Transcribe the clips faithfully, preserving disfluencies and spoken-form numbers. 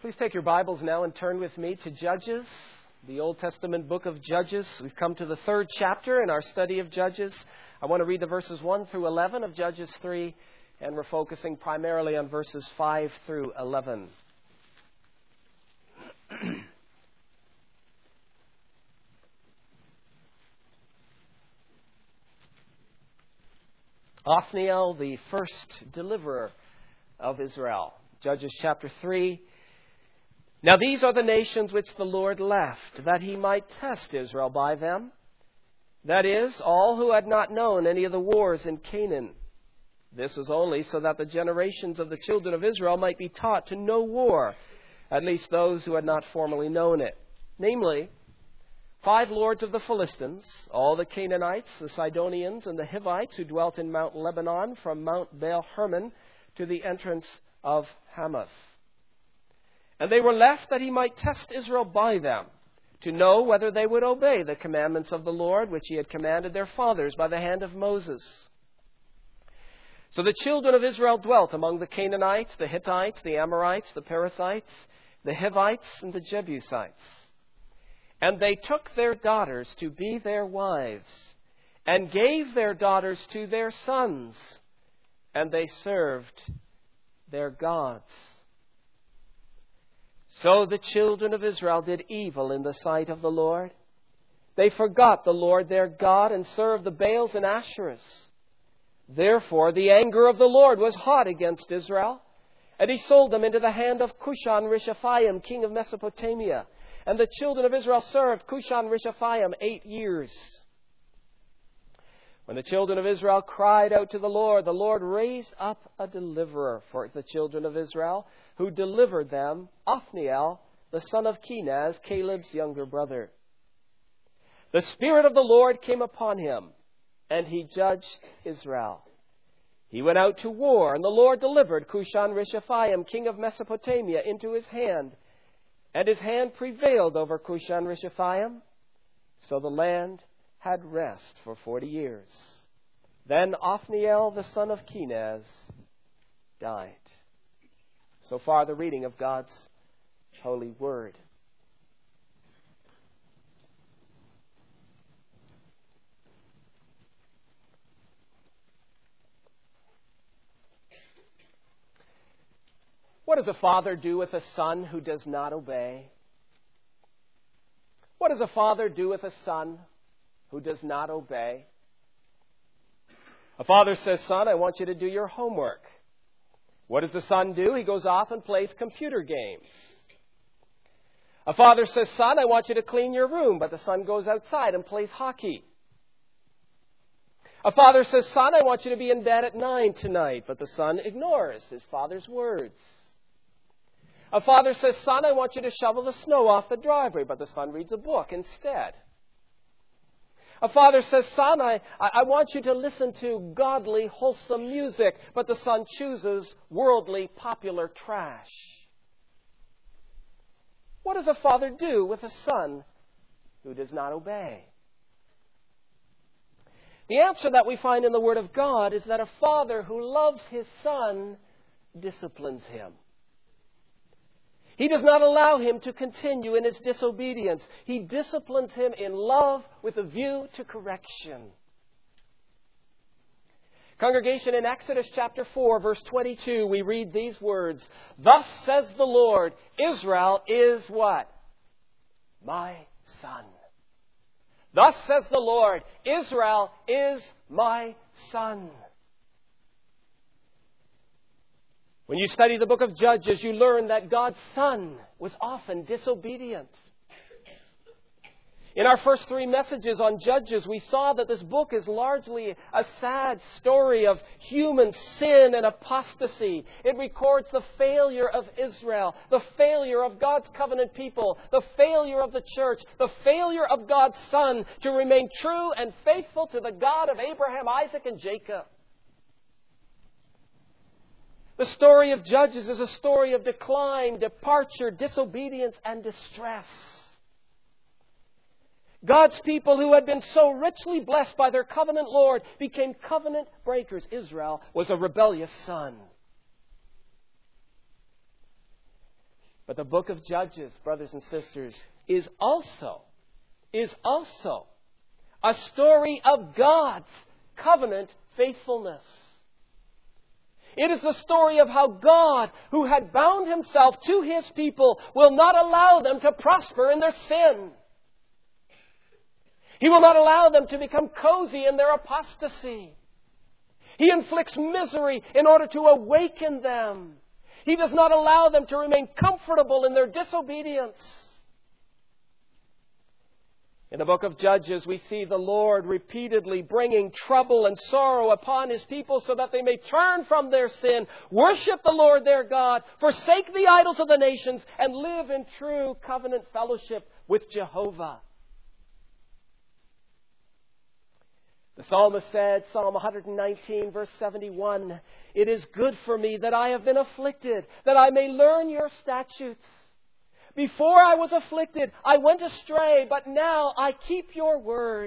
Please take your Bibles now and turn with me to Judges, the Old Testament book of Judges. We've come to the third chapter in our study of Judges. I want to read the verses one through eleven of Judges three, and we're focusing primarily on verses five through eleven. Othniel, the first deliverer of Israel. Judges chapter three. Now these are the nations which the Lord left, that he might test Israel by them. That is, all who had not known any of the wars in Canaan. This was only so that the generations of the children of Israel might be taught to know war, at least those who had not formerly known it. Namely, five lords of the Philistines, all the Canaanites, the Sidonians, and the Hivites who dwelt in Mount Lebanon, from Mount Baal Hermon to the entrance of Hamath. And they were left that he might test Israel by them, to know whether they would obey the commandments of the Lord, which he had commanded their fathers by the hand of Moses. So the children of Israel dwelt among the Canaanites, the Hittites, the Amorites, the Perizzites, the Hivites, and the Jebusites. And they took their daughters to be their wives, and gave their daughters to their sons, and they served their gods. So the children of Israel did evil in the sight of the Lord. They forgot the Lord their God and served the Baals and Asherahs. Therefore the anger of the Lord was hot against Israel, and he sold them into the hand of Cushan-Rishathaim, king of Mesopotamia. And the children of Israel served Cushan-Rishathaim eight years. When the children of Israel cried out to the Lord, the Lord raised up a deliverer for the children of Israel, who delivered them, Othniel, the son of Kenaz, Caleb's younger brother. The Spirit of the Lord came upon him, and he judged Israel. He went out to war, and the Lord delivered Cushan-Rishathaim, king of Mesopotamia, into his hand. And his hand prevailed over Cushan-Rishathaim, so the land had rest for forty years. Then Othniel, the son of Kenaz, died. So far, the reading of God's holy word. What does a father do with a son who does not obey? What does a father do with a son who does not obey? A father says, "Son, I want you to do your homework." What does the son do? He goes off and plays computer games. A father says, "Son, I want you to clean your room," but the son goes outside and plays hockey. A father says, "Son, I want you to be in bed at nine tonight," but the son ignores his father's words. A father says, "Son, I want you to shovel the snow off the driveway," but the son reads a book instead. A father says, "Son, I, I want you to listen to godly, wholesome music," but the son chooses worldly, popular trash. What does a father do with a son who does not obey? The answer that we find in the Word of God is that a father who loves his son disciplines him. He does not allow him to continue in his disobedience. He disciplines him in love with a view to correction. Congregation, in Exodus chapter four, verse twenty-two, we read these words, "Thus says the Lord, Israel is" what? "My son." Thus says the Lord, Israel is my son. When you study the book of Judges, you learn that God's son was often disobedient. In our first three messages on Judges, we saw that this book is largely a sad story of human sin and apostasy. It records the failure of Israel, the failure of God's covenant people, the failure of the church, the failure of God's Son to remain true and faithful to the God of Abraham, Isaac, and Jacob. The story of Judges is a story of decline, departure, disobedience, and distress. God's people who had been so richly blessed by their covenant Lord became covenant breakers. Israel was a rebellious son. But the book of Judges, brothers and sisters, is also, is also a story of God's covenant faithfulness. It is the story of how God, who had bound Himself to His people, will not allow them to prosper in their sin. He will not allow them to become cozy in their apostasy. He inflicts misery in order to awaken them. He does not allow them to remain comfortable in their disobedience. In the book of Judges, we see the Lord repeatedly bringing trouble and sorrow upon His people so that they may turn from their sin, worship the Lord their God, forsake the idols of the nations, and live in true covenant fellowship with Jehovah. The psalmist said, Psalm one nineteen, verse seventy-one, "It is good for me that I have been afflicted, that I may learn your statutes. Before I was afflicted, I went astray, but now I keep your word."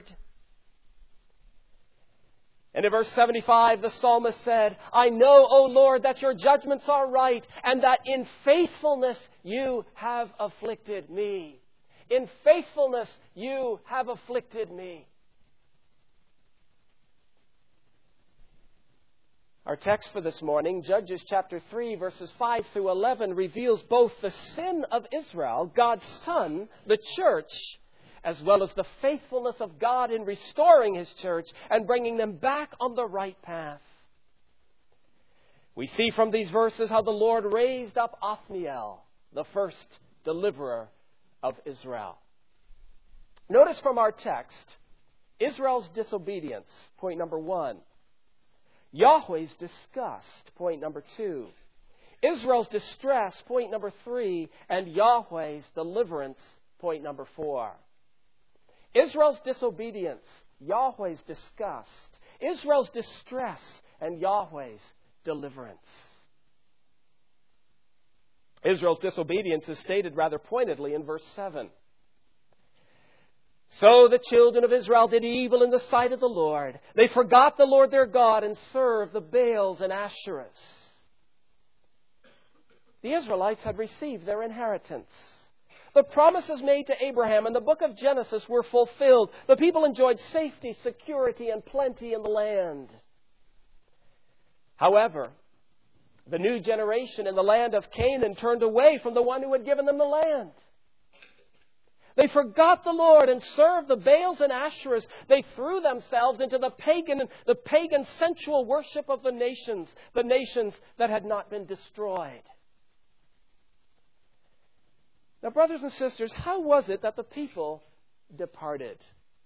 And in verse seventy-five, the psalmist said, "I know, O Lord, that your judgments are right, and that in faithfulness you have afflicted me." In faithfulness you have afflicted me. Our text for this morning, Judges chapter three, verses five through eleven, reveals both the sin of Israel, God's Son, the church, as well as the faithfulness of God in restoring His church and bringing them back on the right path. We see from these verses how the Lord raised up Othniel, the first deliverer of Israel. Notice from our text, Israel's disobedience, point number one. Yahweh's disgust, point number two. Israel's distress, point number three. And Yahweh's deliverance, point number four. Israel's disobedience, Yahweh's disgust. Israel's distress, and Yahweh's deliverance. Israel's disobedience is stated rather pointedly in verse seven. "So the children of Israel did evil in the sight of the Lord. They forgot the Lord their God and served the Baals and Asherahs." The Israelites had received their inheritance. The promises made to Abraham in the book of Genesis were fulfilled. The people enjoyed safety, security, and plenty in the land. However, the new generation in the land of Canaan turned away from the one who had given them the land. They forgot the Lord and served the Baals and Asherahs. They threw themselves into the pagan, the pagan sensual worship of the nations, the nations that had not been destroyed. Now, brothers and sisters, how was it that the people departed?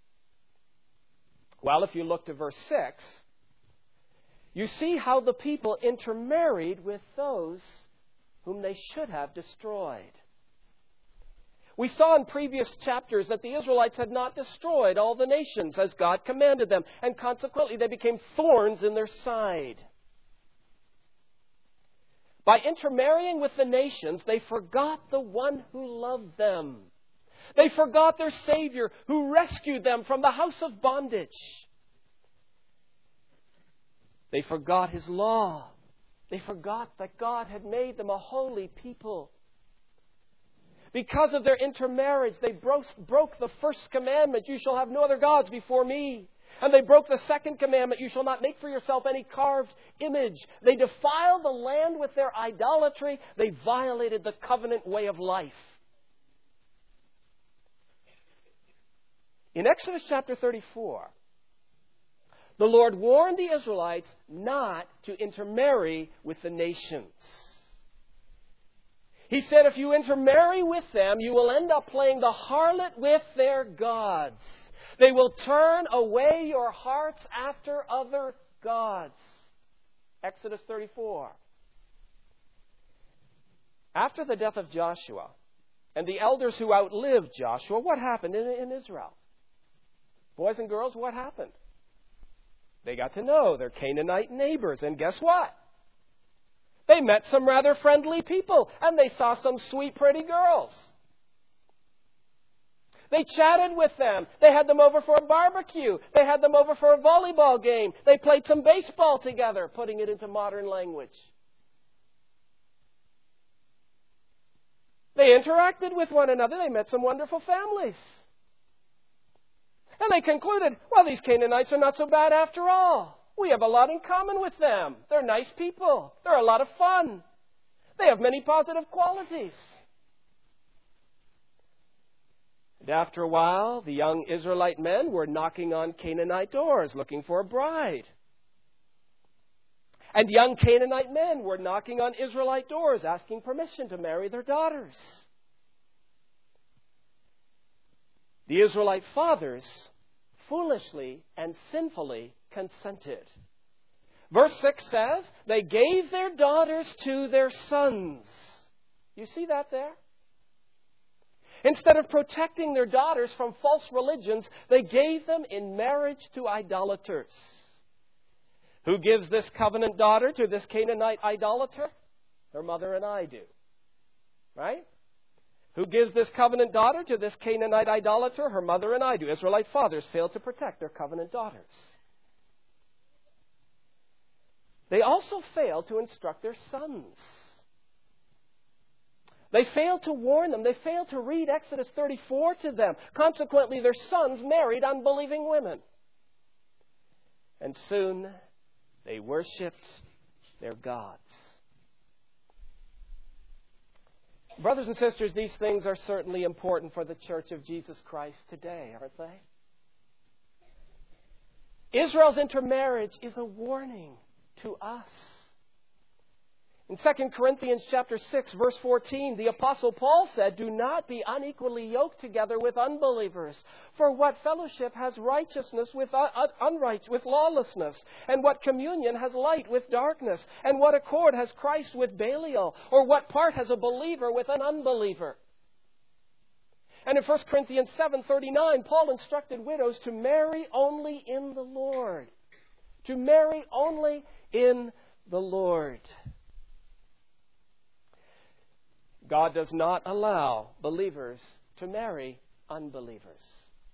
Well, if you look to verse six, you see how the people intermarried with those whom they should have destroyed. We saw in previous chapters that the Israelites had not destroyed all the nations as God commanded them, and consequently they became thorns in their side. By intermarrying with the nations, they forgot the one who loved them. They forgot their Savior who rescued them from the house of bondage. They forgot His law. They forgot that God had made them a holy people. Because of their intermarriage, they broke, broke the first commandment, "You shall have no other gods before me." And they broke the second commandment, "You shall not make for yourself any carved image." They defiled the land with their idolatry. They violated the covenant way of life. In Exodus chapter thirty-four, the Lord warned the Israelites not to intermarry with the nations. He said, if you intermarry with them, you will end up playing the harlot with their gods. They will turn away your hearts after other gods. Exodus thirty-four. After the death of Joshua and the elders who outlived Joshua, what happened in, in Israel? Boys and girls, what happened? They got to know their Canaanite neighbors, and guess what? They met some rather friendly people, and they saw some sweet, pretty girls. They chatted with them. They had them over for a barbecue. They had them over for a volleyball game. They played some baseball together, putting it into modern language. They interacted with one another. They met some wonderful families. And they concluded, well, these Canaanites are not so bad after all. We have a lot in common with them. They're nice people. They're a lot of fun. They have many positive qualities. And after a while, the young Israelite men were knocking on Canaanite doors looking for a bride. And young Canaanite men were knocking on Israelite doors asking permission to marry their daughters. The Israelite fathers foolishly and sinfully consented. Verse six says, they gave their daughters to their sons. You see that there? Instead of protecting their daughters from false religions, they gave them in marriage to idolaters. Who gives this covenant daughter to this Canaanite idolater? Her mother and I do. Right? Who gives this covenant daughter to this Canaanite idolater? Her mother and I do. Israelite fathers failed to protect their covenant daughters. They also failed to instruct their sons. They failed to warn them. They failed to read Exodus thirty-four to them. Consequently, their sons married unbelieving women. And soon, they worshipped their gods. Brothers and sisters, these things are certainly important for the Church of Jesus Christ today, aren't they? Israel's intermarriage is a warning to us. In Second Corinthians chapter six, verse fourteen, the Apostle Paul said, do not be unequally yoked together with unbelievers. For what fellowship has righteousness with unrighteousness, with lawlessness? And what communion has light with darkness? And what accord has Christ with Belial? Or what part has a believer with an unbeliever? And in First Corinthians seven thirty-nine, Paul instructed widows to marry only in the Lord. To marry only in the Lord. God does not allow believers to marry unbelievers.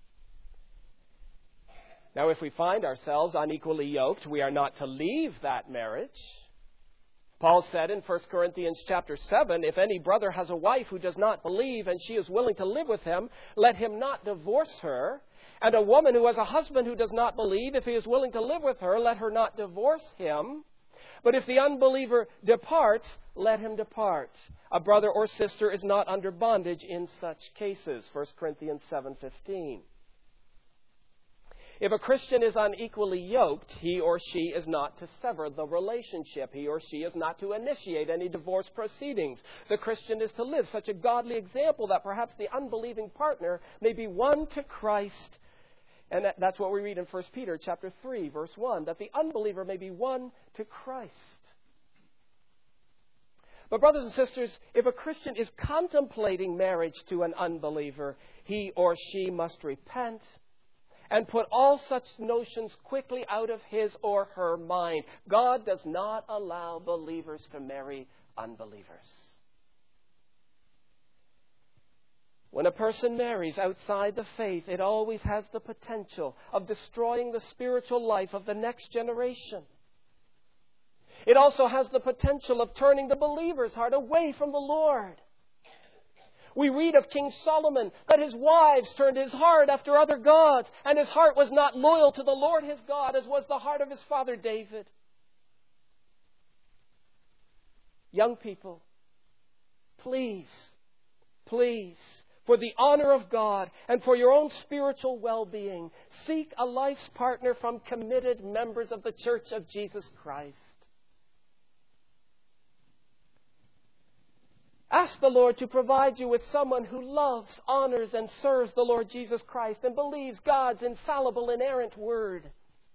Now, if we find ourselves unequally yoked, we are not to leave that marriage. Paul said in First Corinthians chapter seven, if any brother has a wife who does not believe and she is willing to live with him, let him not divorce her. And a woman who has a husband who does not believe, if he is willing to live with her, let her not divorce him. But if the unbeliever departs, let him depart. A brother or sister is not under bondage in such cases. First Corinthians seven fifteen. If a Christian is unequally yoked, he or she is not to sever the relationship. He or she is not to initiate any divorce proceedings. The Christian is to live such a godly example that perhaps the unbelieving partner may be won to Christ. And that's what we read in First Peter chapter three, verse one, that the unbeliever may be won to Christ. But brothers and sisters, if a Christian is contemplating marriage to an unbeliever, he or she must repent and put all such notions quickly out of his or her mind. God does not allow believers to marry unbelievers. When a person marries outside the faith, it always has the potential of destroying the spiritual life of the next generation. It also has the potential of turning the believer's heart away from the Lord. We read of King Solomon that his wives turned his heart after other gods, and his heart was not loyal to the Lord his God, as was the heart of his father David. Young people, please, please, for the honor of God and for your own spiritual well-being, seek a life's partner from committed members of the Church of Jesus Christ. Ask the Lord to provide you with someone who loves, honors, and serves the Lord Jesus Christ and believes God's infallible, inerrant word.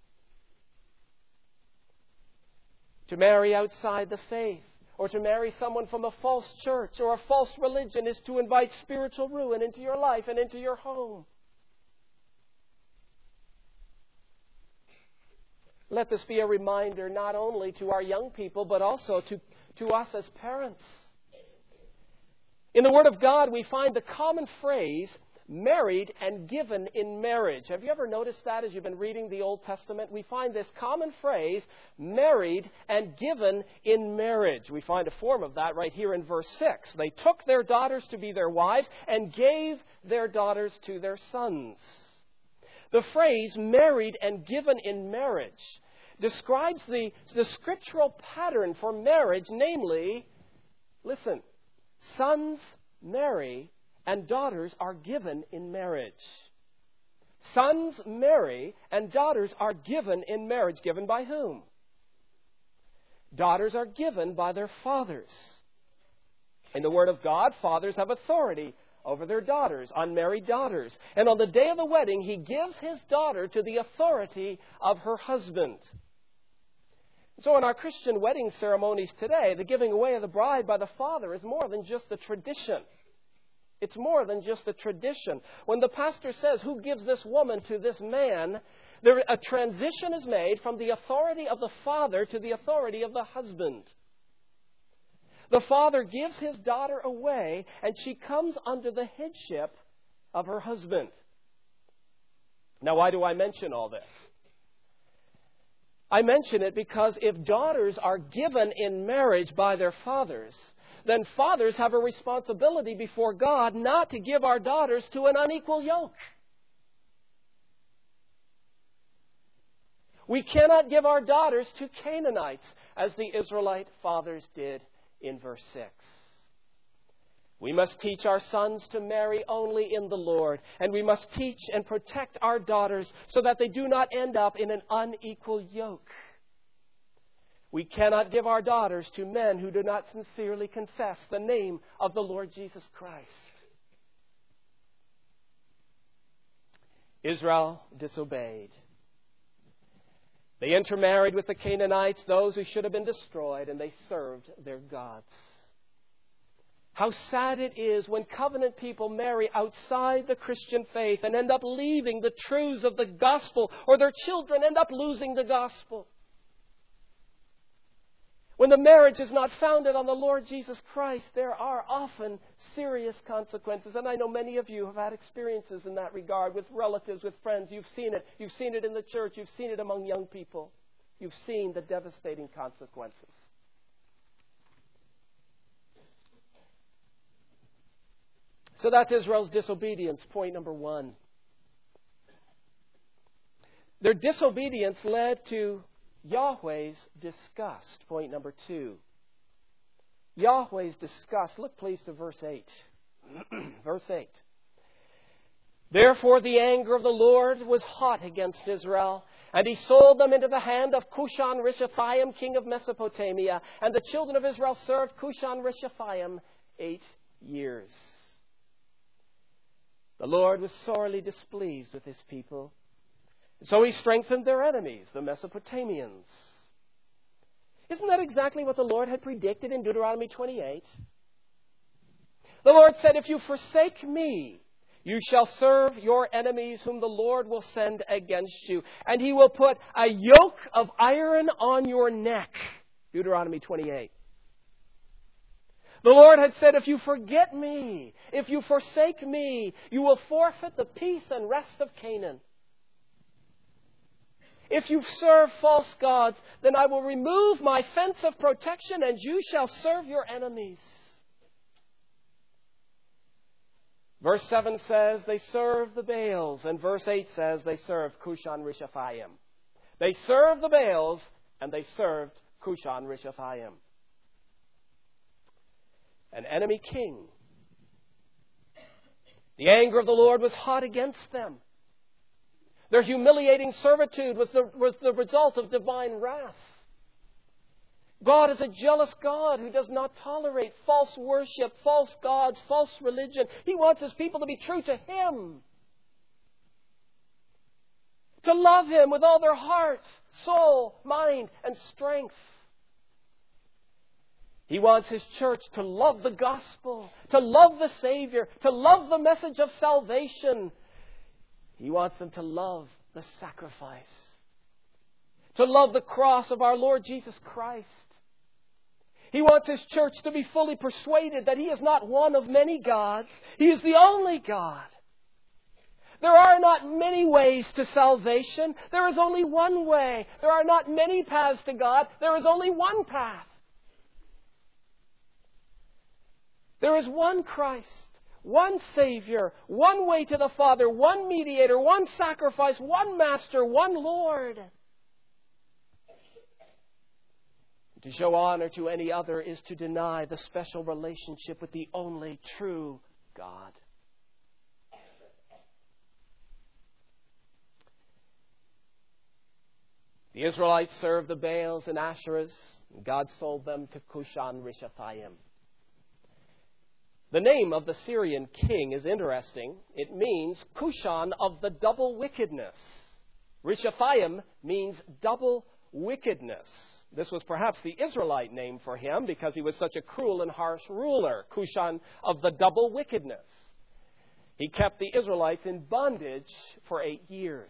To marry outside the faith, or to marry someone from a false church or a false religion, is to invite spiritual ruin into your life and into your home. Let this be a reminder not only to our young people, but also to, to us as parents. In the Word of God, we find the common phrase, married and given in marriage. Have you ever noticed that as you've been reading the Old Testament? We find this common phrase, married and given in marriage. We find a form of that right here in verse six. They took their daughters to be their wives and gave their daughters to their sons. The phrase married and given in marriage describes the, the scriptural pattern for marriage, namely, listen, sons marry and daughters are given in marriage. Sons marry and daughters are given in marriage. Given by whom? Daughters are given by their fathers. In the Word of God, fathers have authority over their daughters, unmarried daughters. And on the day of the wedding, he gives his daughter to the authority of her husband. So in our Christian wedding ceremonies today, the giving away of the bride by the father is more than just a tradition. It's more than just a tradition. When the pastor says, who gives this woman to this man, there, a transition is made from the authority of the father to the authority of the husband. The father gives his daughter away, and she comes under the headship of her husband. Now, why do I mention all this? I mention it because if daughters are given in marriage by their fathers, then fathers have a responsibility before God not to give our daughters to an unequal yoke. We cannot give our daughters to Canaanites as the Israelite fathers did in verse six. We must teach our sons to marry only in the Lord, and we must teach and protect our daughters so that they do not end up in an unequal yoke. We cannot give our daughters to men who do not sincerely confess the name of the Lord Jesus Christ. Israel disobeyed. They intermarried with the Canaanites, those who should have been destroyed, and they served their gods. How sad it is when covenant people marry outside the Christian faith and end up leaving the truths of the gospel, or their children end up losing the gospel. When the marriage is not founded on the Lord Jesus Christ, there are often serious consequences. And I know many of you have had experiences in that regard with relatives, with friends. You've seen it. You've seen it in the church. You've seen it among young people. You've seen the devastating consequences. So that's Israel's disobedience, point number one. Their disobedience led to Yahweh's disgust, point number two. Yahweh's disgust. Look please to verse eight. Verse eight. Therefore the anger of the Lord was hot against Israel, and he sold them into the hand of Cushan-Rishathaim, king of Mesopotamia, and the children of Israel served Cushan-Rishathaim eight years. The Lord was sorely displeased with his people. So he strengthened their enemies, the Mesopotamians. Isn't that exactly what the Lord had predicted in Deuteronomy twenty-eight? The Lord said, if you forsake me, you shall serve your enemies whom the Lord will send against you. And he will put a yoke of iron on your neck. Deuteronomy twenty-eight. The Lord had said, if you forget me, if you forsake me, you will forfeit the peace and rest of Canaan. If you serve false gods, then I will remove my fence of protection and you shall serve your enemies. Verse seven says they served the Baals, and verse eight says they served Cushan-Rishathaim. They served the Baals and they served Cushan-Rishathaim. An enemy king. The anger of the Lord was hot against them. Their humiliating servitude was the, was the result of divine wrath. God is a jealous God who does not tolerate false worship, false gods, false religion. He wants his people to be true to Him. To love Him with all their heart, soul, mind, and strength. He wants His church to love the gospel, to love the Savior, to love the message of salvation. He wants them to love the sacrifice, to love the cross of our Lord Jesus Christ. He wants His church to be fully persuaded that He is not one of many gods. He is the only God. There are not many ways to salvation. There is only one way. There are not many paths to God. There is only one path. There is one Christ, one Savior, one way to the Father, one mediator, one sacrifice, one Master, one Lord. To show honor to any other is to deny the special relationship with the only true God. The Israelites served the Baals and Asherahs. And God sold them to Cushan-Rishathaim. The name of the Syrian king is interesting. It means Cushan of the double wickedness. Rishathaim means double wickedness. This was perhaps the Israelite name for him because he was such a cruel and harsh ruler. Cushan of the double wickedness. He kept the Israelites in bondage for eight years.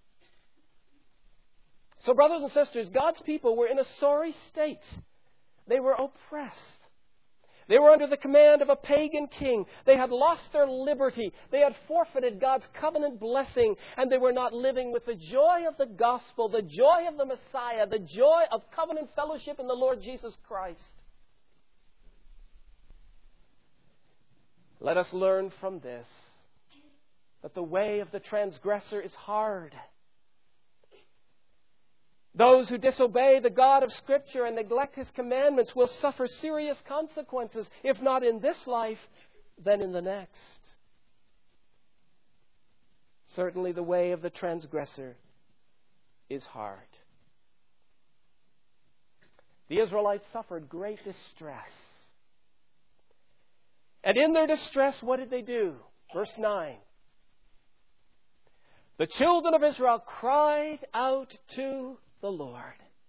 So, brothers and sisters, God's people were in a sorry state. They were oppressed. They were under the command of a pagan king. They had lost their liberty. They had forfeited God's covenant blessing. And they were not living with the joy of the gospel, the joy of the Messiah, the joy of covenant fellowship in the Lord Jesus Christ. Let us learn from this that the way of the transgressor is hard. Those who disobey the God of Scripture and neglect His commandments will suffer serious consequences, if not in this life, then in the next. Certainly the way of the transgressor is hard. The Israelites suffered great distress. And in their distress, what did they do? Verse nine. The children of Israel cried out to the Lord.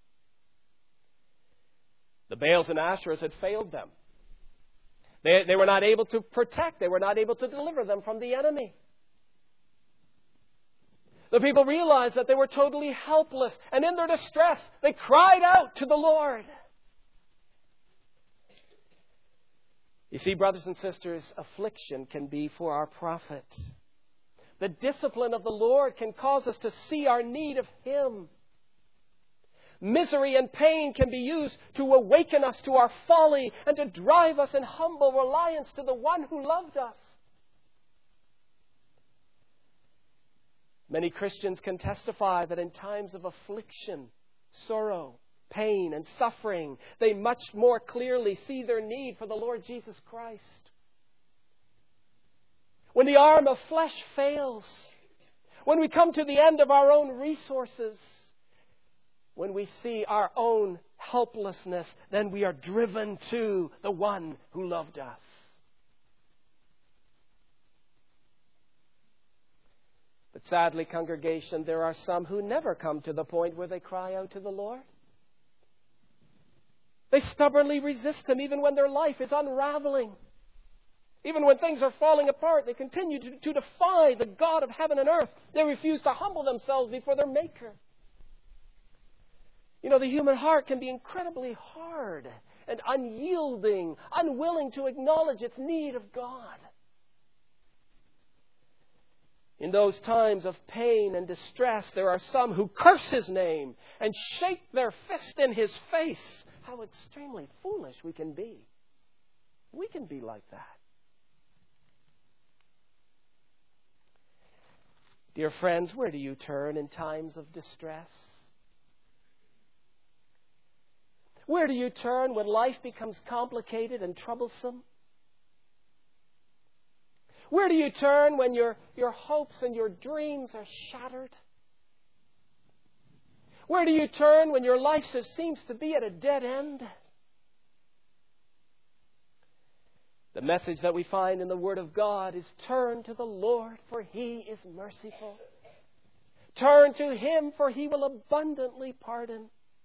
The Baals and Asherahs had failed them. They, they were not able to protect. They were not able to deliver them from the enemy. The people realized that they were totally helpless. And in their distress, they cried out to the Lord. You see, brothers and sisters, affliction can be for our profit. The discipline of the Lord can cause us to see our need of Him. Misery and pain can be used to awaken us to our folly and to drive us in humble reliance to the one who loved us. Many Christians can testify that in times of affliction, sorrow, pain, and suffering, they much more clearly see their need for the Lord Jesus Christ. When the arm of flesh fails, when we come to the end of our own resources, when we see our own helplessness, then we are driven to the one who loved us. But sadly, congregation, there are some who never come to the point where they cry out to the Lord. They stubbornly resist Him even when their life is unraveling. Even when things are falling apart, they continue to, to defy the God of heaven and earth. They refuse to humble themselves before their Maker. You know, the human heart can be incredibly hard and unyielding, unwilling to acknowledge its need of God. In those times of pain and distress, there are some who curse His name and shake their fist in His face. How extremely foolish we can be. We can be like that. Dear friends, where do you turn in times of distress? Where do you turn when life becomes complicated and troublesome? Where do you turn when your, your hopes and your dreams are shattered? Where do you turn when your life seems to be at a dead end? The message that we find in the Word of God is turn to the Lord, for He is merciful. Turn to Him, for He will abundantly pardon.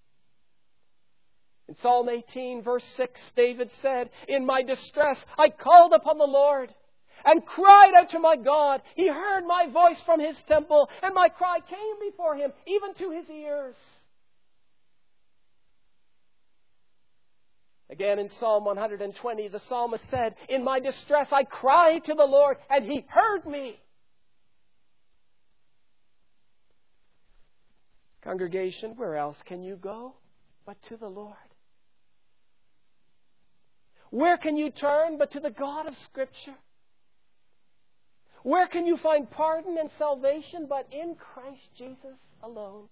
In Psalm eighteen, verse six, David said, "In my distress I called upon the Lord and cried out to my God. He heard my voice from His temple, and my cry came before Him, even to His ears." Again, in Psalm one hundred twenty, the psalmist said, "In my distress I cried to the Lord, and He heard me." Congregation, where else can you go but to the Lord? Where can you turn but to the God of Scripture? Where can you find pardon and salvation but in Christ Jesus alone?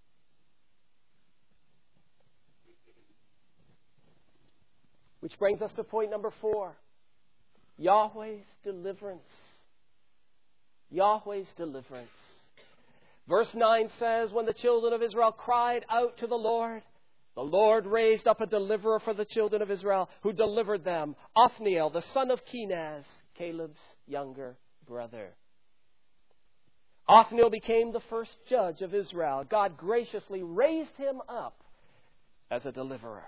Which brings us to point number four. Yahweh's deliverance. Yahweh's deliverance. Verse nine says, when the children of Israel cried out to the Lord, the Lord raised up a deliverer for the children of Israel, who delivered them, Othniel, the son of Kenaz, Caleb's younger brother. Othniel became the first judge of Israel. God graciously raised him up as a deliverer.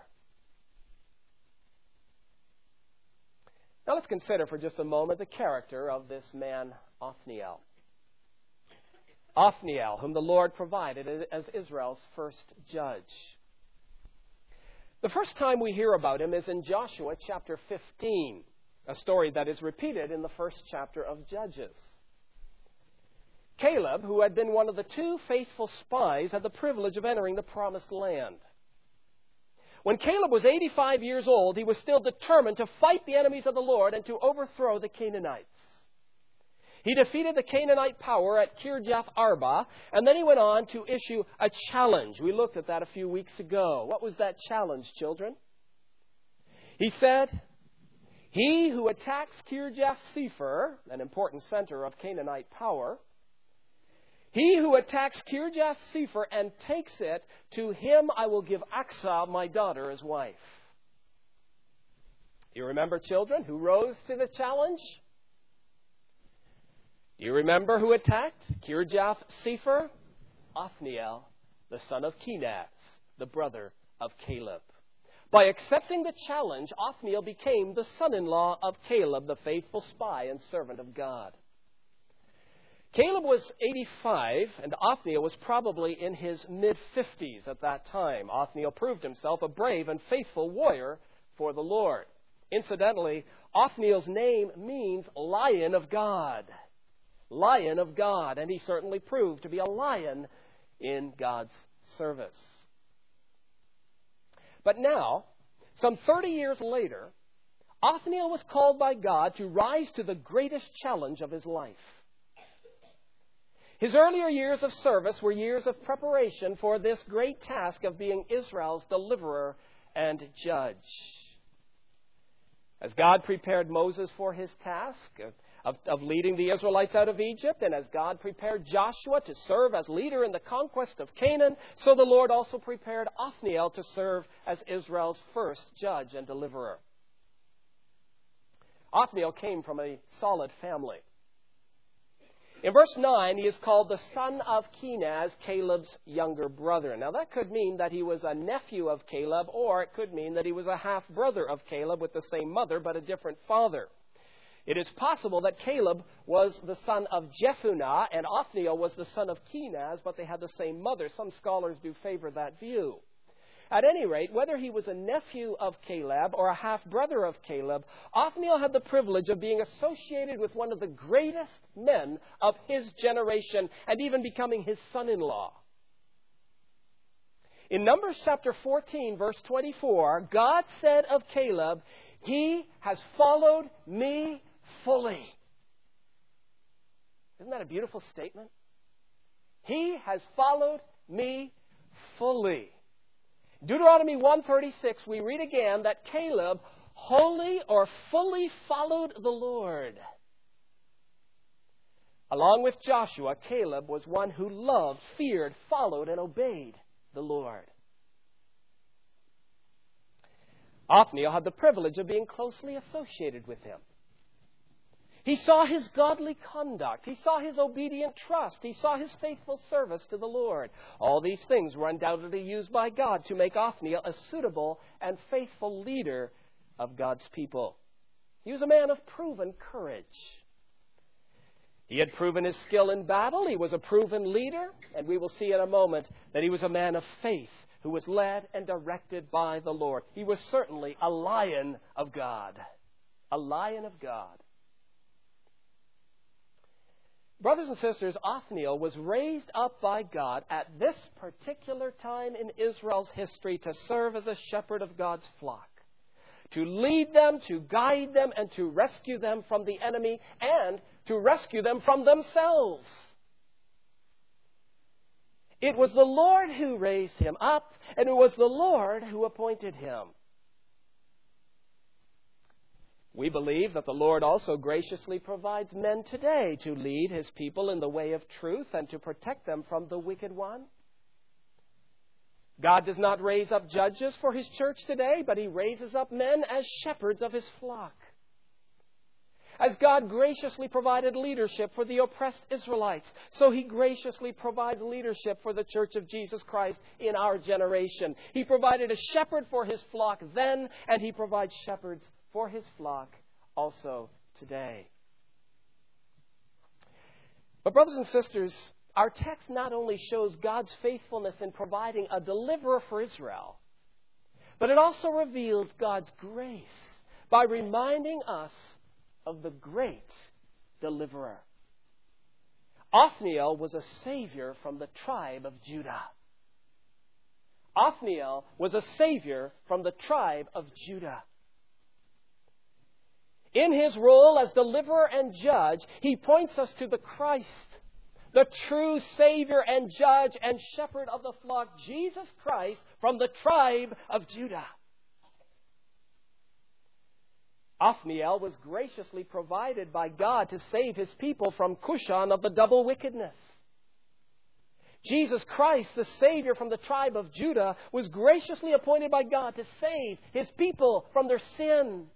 Now let's consider for just a moment the character of this man, Othniel. Othniel, whom the Lord provided as Israel's first judge. The first time we hear about him is in Joshua chapter fifteen, a story that is repeated in the first chapter of Judges. Caleb, who had been one of the two faithful spies, had the privilege of entering the promised land. When Caleb was eighty-five years old, he was still determined to fight the enemies of the Lord and to overthrow the Canaanites. He defeated the Canaanite power at Kirjath Arba, and then he went on to issue a challenge. We looked at that a few weeks ago. What was that challenge, children? He said, he who attacks Kirjath Sepher, an important center of Canaanite power, he who attacks Kirjath Sepher and takes it, to him I will give Achsah, my daughter, as wife. You remember, children, who rose to the challenge? Do you remember who attacked Kirjath Sepher? Othniel, the son of Kenaz, the brother of Caleb. By accepting the challenge, Othniel became the son-in-law of Caleb, the faithful spy and servant of God. Caleb was eighty-five, and Othniel was probably in his mid-fifties at that time. Othniel proved himself a brave and faithful warrior for the Lord. Incidentally, Othniel's name means Lion of God. Lion of God, and he certainly proved to be a lion in God's service. But now, some thirty years later, Othniel was called by God to rise to the greatest challenge of his life. His earlier years of service were years of preparation for this great task of being Israel's deliverer and judge. As God prepared Moses for his task of, of leading the Israelites out of Egypt, and as God prepared Joshua to serve as leader in the conquest of Canaan, so the Lord also prepared Othniel to serve as Israel's first judge and deliverer. Othniel came from a solid family. In verse nine, he is called the son of Kenaz, Caleb's younger brother. Now, that could mean that he was a nephew of Caleb, or it could mean that he was a half-brother of Caleb with the same mother but a different father. It is possible that Caleb was the son of Jephunneh and Othniel was the son of Kenaz, but they had the same mother. Some scholars do favor that view. At any rate, whether he was a nephew of Caleb or a half-brother of Caleb, Othniel had the privilege of being associated with one of the greatest men of his generation and even becoming his son-in-law. In Numbers chapter fourteen, verse twenty-four, God said of Caleb, "He has followed me fully." Isn't that a beautiful statement? He has followed me fully. Deuteronomy one thirty-six, we read again that Caleb wholly or fully followed the Lord. Along with Joshua, Caleb was one who loved, feared, followed, and obeyed the Lord. Othniel had the privilege of being closely associated with him. He saw his godly conduct. He saw his obedient trust. He saw his faithful service to the Lord. All these things were undoubtedly used by God to make Othniel a suitable and faithful leader of God's people. He was a man of proven courage. He had proven his skill in battle. He was a proven leader. And we will see in a moment that he was a man of faith who was led and directed by the Lord. He was certainly a lion of God. A lion of God. Brothers and sisters, Othniel was raised up by God at this particular time in Israel's history to serve as a shepherd of God's flock, to lead them, to guide them, and to rescue them from the enemy, and to rescue them from themselves. It was the Lord who raised him up, and it was the Lord who appointed him. We believe that the Lord also graciously provides men today to lead His people in the way of truth and to protect them from the wicked one. God does not raise up judges for His church today, but He raises up men as shepherds of His flock. As God graciously provided leadership for the oppressed Israelites, so He graciously provides leadership for the Church of Jesus Christ in our generation. He provided a shepherd for His flock then, and He provides shepherds for His flock also today. But brothers and sisters, our text not only shows God's faithfulness in providing a deliverer for Israel, but it also reveals God's grace by reminding us of the great deliverer. Othniel was a savior from the tribe of Judah. Othniel was a savior from the tribe of Judah. In his role as deliverer and judge, he points us to the Christ, the true Savior and judge and shepherd of the flock, Jesus Christ, from the tribe of Judah. Othniel was graciously provided by God to save His people from Cushan of the double wickedness. Jesus Christ, the Savior from the tribe of Judah, was graciously appointed by God to save His people from their sin.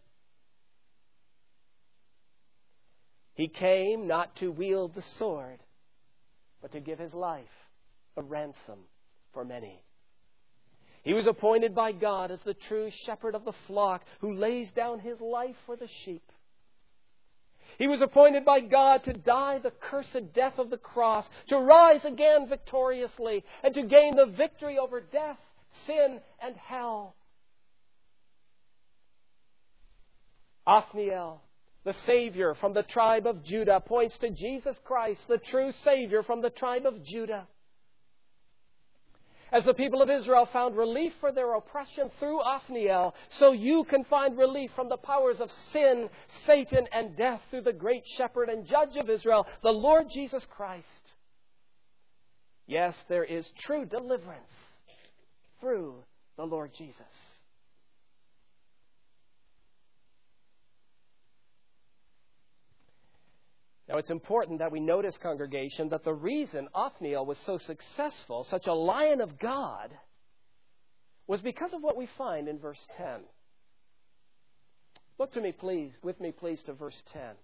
He came not to wield the sword, but to give His life a ransom for many. He was appointed by God as the true shepherd of the flock who lays down His life for the sheep. He was appointed by God to die the cursed death of the cross, to rise again victoriously, and to gain the victory over death, sin, and hell. Othniel, the Savior from the tribe of Judah, points to Jesus Christ, the true Savior from the tribe of Judah. As the people of Israel found relief for their oppression through Othniel, so you can find relief from the powers of sin, Satan, and death through the great shepherd and judge of Israel, the Lord Jesus Christ. Yes, there is true deliverance through the Lord Jesus. Now, it's important that we notice, congregation, that the reason Othniel was so successful, such a lion of God, was because of what we find in verse ten. Look to me, please, with me, please, to verse ten.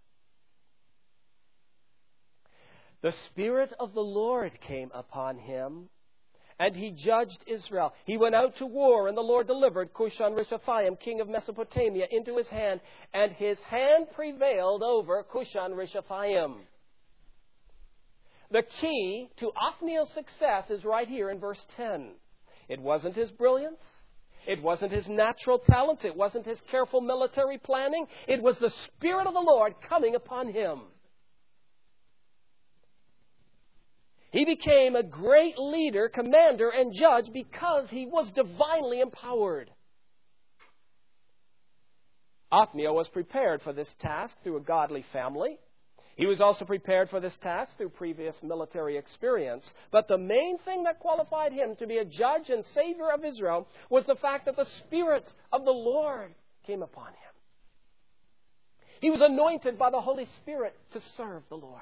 The Spirit of the Lord came upon him, and he judged Israel. He went out to war, and the Lord delivered Cushan-Rishathaim, king of Mesopotamia, into his hand, and his hand prevailed over Cushan-Rishathaim. The key to Othniel's success is right here in verse ten. It wasn't his brilliance. It wasn't his natural talents. It wasn't his careful military planning. It was the Spirit of the Lord coming upon him. He became a great leader, commander, and judge because he was divinely empowered. Othniel was prepared for this task through a godly family. He was also prepared for this task through previous military experience. But the main thing that qualified him to be a judge and savior of Israel was the fact that the Spirit of the Lord came upon him. He was anointed by the Holy Spirit to serve the Lord.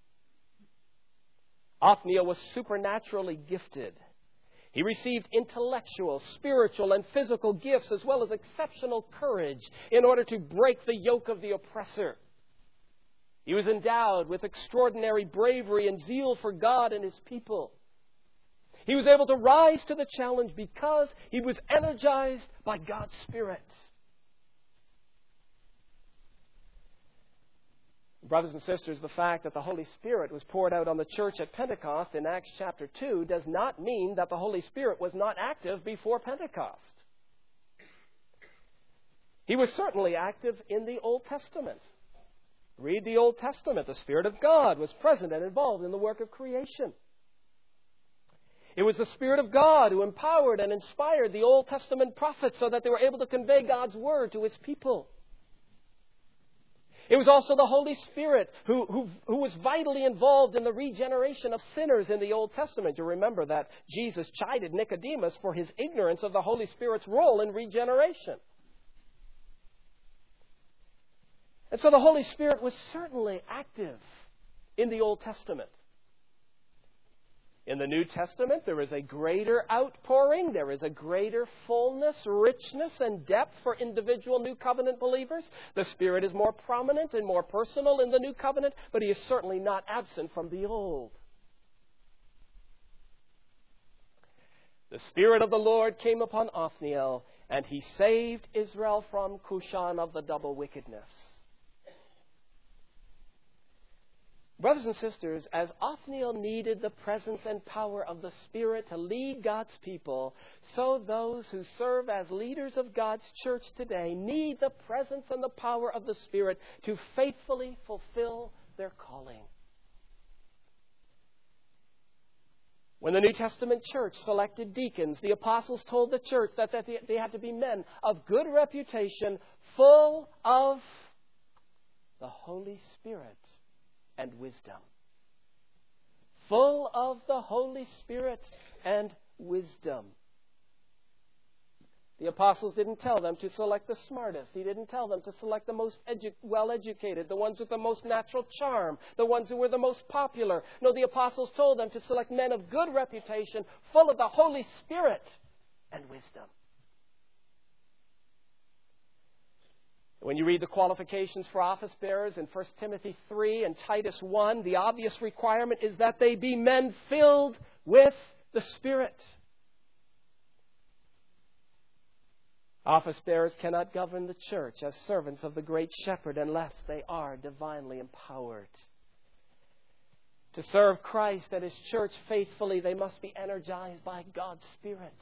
Othniel was supernaturally gifted. He received intellectual, spiritual, and physical gifts as well as exceptional courage in order to break the yoke of the oppressor. He was endowed with extraordinary bravery and zeal for God and His people. He was able to rise to the challenge because he was energized by God's Spirit. Brothers and sisters, the fact that the Holy Spirit was poured out on the church at Pentecost in Acts chapter two does not mean that the Holy Spirit was not active before Pentecost. He was certainly active in the Old Testament. Read the Old Testament. The Spirit of God was present and involved in the work of creation. It was the Spirit of God who empowered and inspired the Old Testament prophets so that they were able to convey God's Word to His people. It was also the Holy Spirit who, who, who was vitally involved in the regeneration of sinners in the Old Testament. You remember that Jesus chided Nicodemus for his ignorance of the Holy Spirit's role in regeneration. And so the Holy Spirit was certainly active in the Old Testament. In the New Testament, there is a greater outpouring. There is a greater fullness, richness, and depth for individual New Covenant believers. The Spirit is more prominent and more personal in the New Covenant, but He is certainly not absent from the Old. The Spirit of the Lord came upon Othniel, and he saved Israel from Cushan of the double wickedness. Brothers and sisters, as Othniel needed the presence and power of the Spirit to lead God's people, so those who serve as leaders of God's church today need the presence and the power of the Spirit to faithfully fulfill their calling. When the New Testament church selected deacons, the apostles told the church that they had to be men of good reputation, full of the Holy Spirit and wisdom. Full of the Holy Spirit and wisdom. The apostles didn't tell them to select the smartest. He didn't tell them to select the most edu- well-educated, the ones with the most natural charm, the ones who were the most popular. No, the apostles told them to select men of good reputation, full of the Holy Spirit and wisdom. When you read the qualifications for office bearers in First Timothy three and Titus one, the obvious requirement is that they be men filled with the Spirit. Office bearers cannot govern the church as servants of the great shepherd unless they are divinely empowered. To serve Christ and His church faithfully, they must be energized by God's Spirit.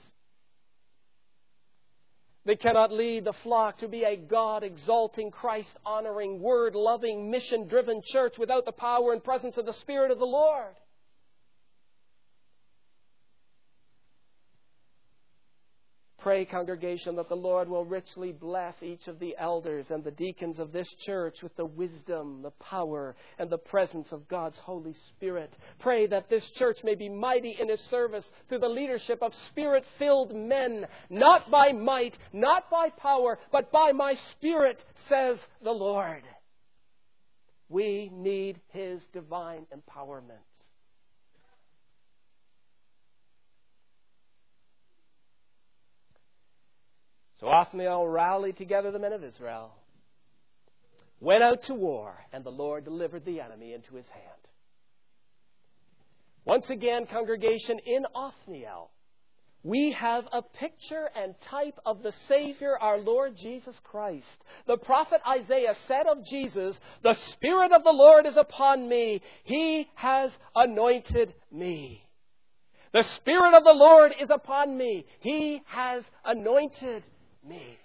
They cannot lead the flock to be a God-exalting, Christ-honoring, word-loving, mission-driven church without the power and presence of the Spirit of the Lord. Pray, congregation, that the Lord will richly bless each of the elders and the deacons of this church with the wisdom, the power, and the presence of God's Holy Spirit. Pray that this church may be mighty in His service through the leadership of Spirit-filled men, not by might, not by power, but by my Spirit, says the Lord. We need His divine empowerment. So Othniel rallied together the men of Israel, went out to war, and the Lord delivered the enemy into his hand. Once again, congregation, in Othniel, we have a picture and type of the Savior, our Lord Jesus Christ. The prophet Isaiah said of Jesus, "The Spirit of the Lord is upon me. He has anointed me." The Spirit of the Lord is upon me. He has anointed me.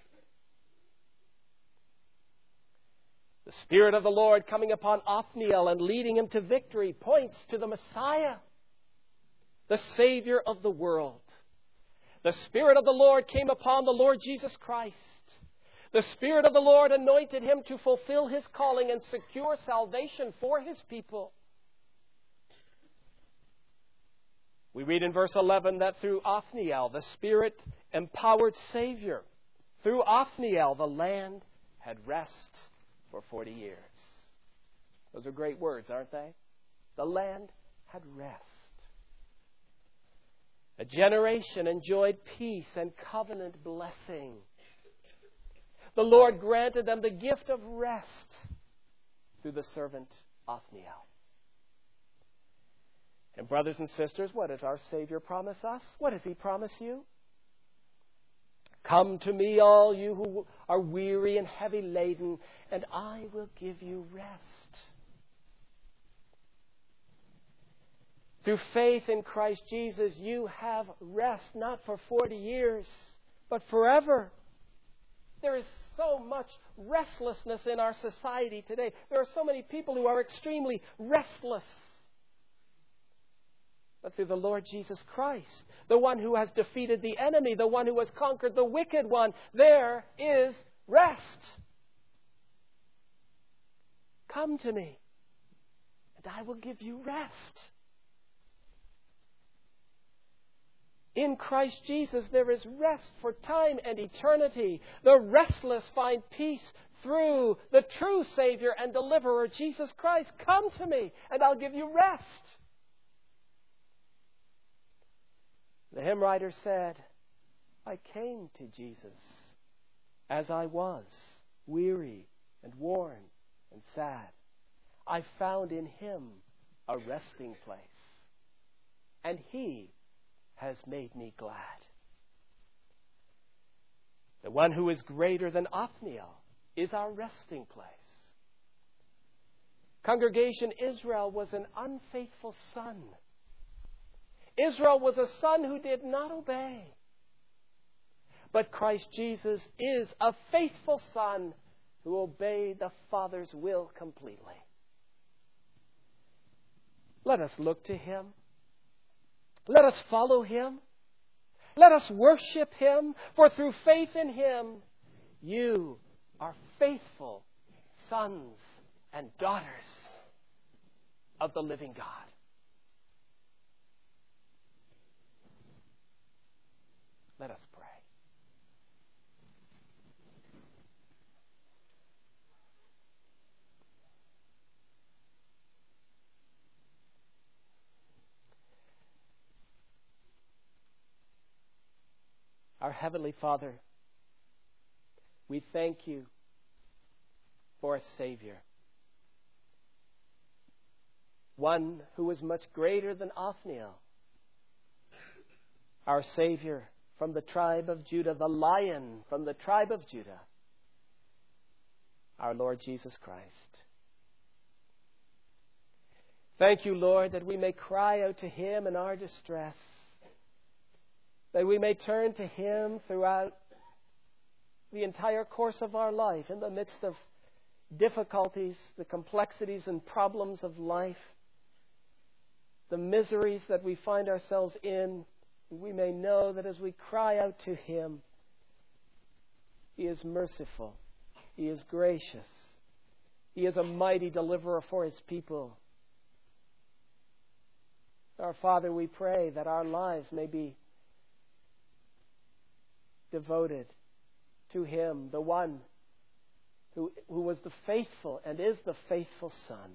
The Spirit of the Lord coming upon Othniel and leading him to victory points to the Messiah, the Savior of the world. The Spirit of the Lord came upon the Lord Jesus Christ. The Spirit of the Lord anointed Him to fulfill His calling and secure salvation for His people. We read in verse eleven that through Othniel, the Spirit-empowered Savior, through Othniel, the land had rest for forty years. Those are great words, aren't they? The land had rest. A generation enjoyed peace and covenant blessing. The Lord granted them the gift of rest through the servant Othniel. And brothers and sisters, what does our Savior promise us? What does He promise you? Come to me, all you who are weary and heavy laden, and I will give you rest. Through faith in Christ Jesus, you have rest, not for forty years, but forever. There is so much restlessness in our society today. There are so many people who are extremely restless. But through the Lord Jesus Christ, the one who has defeated the enemy, the one who has conquered the wicked one, there is rest. Come to me, and I will give you rest. In Christ Jesus, there is rest for time and eternity. The restless find peace through the true Savior and Deliverer, Jesus Christ. Come to me, and I'll give you rest. The hymn writer said, I came to Jesus as I was, weary and worn and sad. I found in Him a resting place, and He has made me glad. The one who is greater than Othniel is our resting place. Congregation, Israel was an unfaithful son. Israel was a son who did not obey. But Christ Jesus is a faithful son who obeyed the Father's will completely. Let us look to Him. Let us follow Him. Let us worship Him, for through faith in Him, you are faithful sons and daughters of the living God. Let us pray. Our Heavenly Father, we thank You for a Savior, one who is much greater than Othniel, our Savior from the tribe of Judah, the Lion from the tribe of Judah, our Lord Jesus Christ. Thank You, Lord, that we may cry out to Him in our distress, that we may turn to Him throughout the entire course of our life, in the midst of difficulties, the complexities and problems of life, the miseries that we find ourselves in. We may know that as we cry out to Him, He is merciful, He is gracious, He is a mighty deliverer for His people. Our Father, we pray that our lives may be devoted to Him, the one who, who was the faithful and is the faithful Son,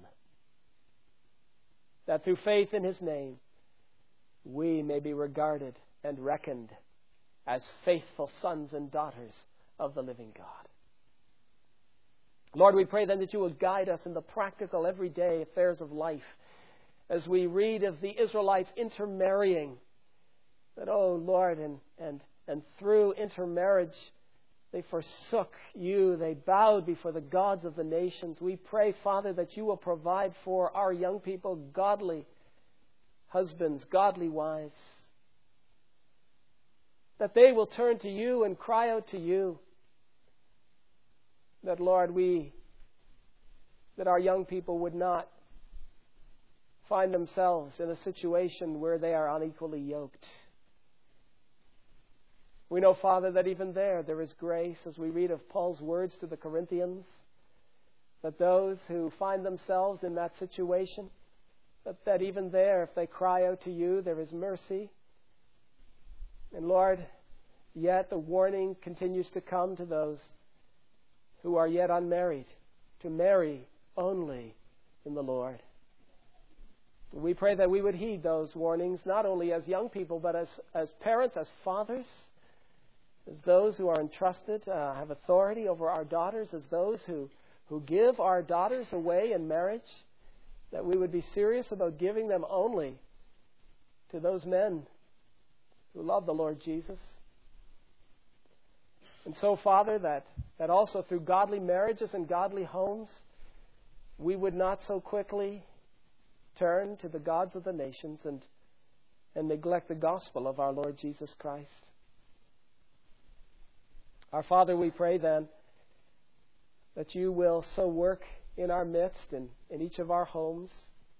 that through faith in His name, we may be regarded and reckoned as faithful sons and daughters of the living God. Lord, we pray then that You will guide us in the practical, everyday affairs of life. As we read of the Israelites intermarrying, that, oh Lord, and, and, and through intermarriage, they forsook You. They bowed before the gods of the nations. We pray, Father, that You will provide for our young people godly husbands, godly wives, that they will turn to You and cry out to You. That, Lord, we, that our young people would not find themselves in a situation where they are unequally yoked. We know, Father, that even there, there is grace, as we read of Paul's words to the Corinthians, that those who find themselves in that situation, that, that even there, if they cry out to You, there is mercy. And Lord, yet the warning continues to come to those who are yet unmarried, to marry only in the Lord. We pray that we would heed those warnings, not only as young people, but as, as parents, as fathers, as those who are entrusted, uh, have authority over our daughters, as those who, who give our daughters away in marriage, that we would be serious about giving them only to those men who love the Lord Jesus. And so, Father, that, that also through godly marriages and godly homes, we would not so quickly turn to the gods of the nations and, and neglect the gospel of our Lord Jesus Christ. Our Father, we pray then that you will so work in our midst and in each of our homes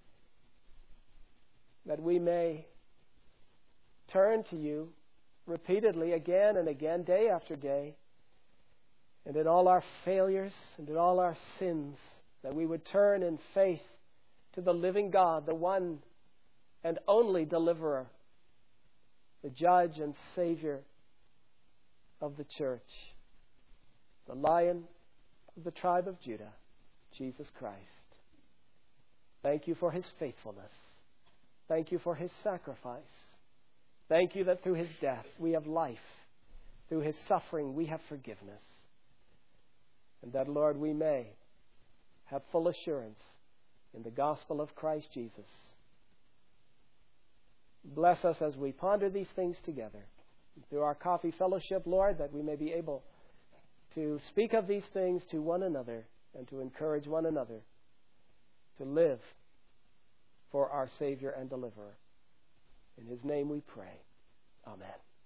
that we may turn to you repeatedly again and again, day after day, and in all our failures and in all our sins, that we would turn in faith to the living God, the one and only deliverer, the judge and Savior of the church, the Lion of the tribe of Judah, Jesus Christ. Thank you for his faithfulness. Thank you for his sacrifice. Thank you that through his death we have life. Through his suffering we have forgiveness. And that, Lord, we may have full assurance in the gospel of Christ Jesus. Bless us as we ponder these things together. Through our coffee fellowship, Lord, that we may be able to speak of these things to one another and to encourage one another to live for our Savior and Deliverer. In his name we pray. Amen.